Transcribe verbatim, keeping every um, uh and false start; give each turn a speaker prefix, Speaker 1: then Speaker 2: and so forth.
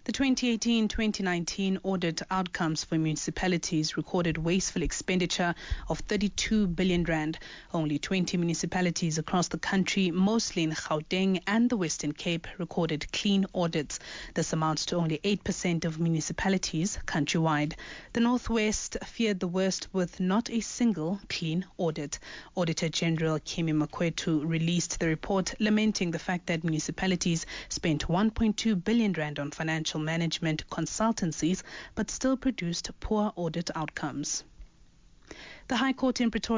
Speaker 1: The twenty eighteen twenty nineteen audit outcomes for municipalities recorded wasteful expenditure of thirty-two billion rand. Only twenty municipalities across the country, mostly in Gauteng and the Western Cape, recorded clean audits. This amounts to only eight percent of municipalities countrywide. The Northwest feared the worst with not a single clean audit. Auditor General Kemi Makwetu released the report lamenting the fact that municipalities spent one point two billion rand on financial management consultancies but still produced poor audit outcomes. The High Court in Pretoria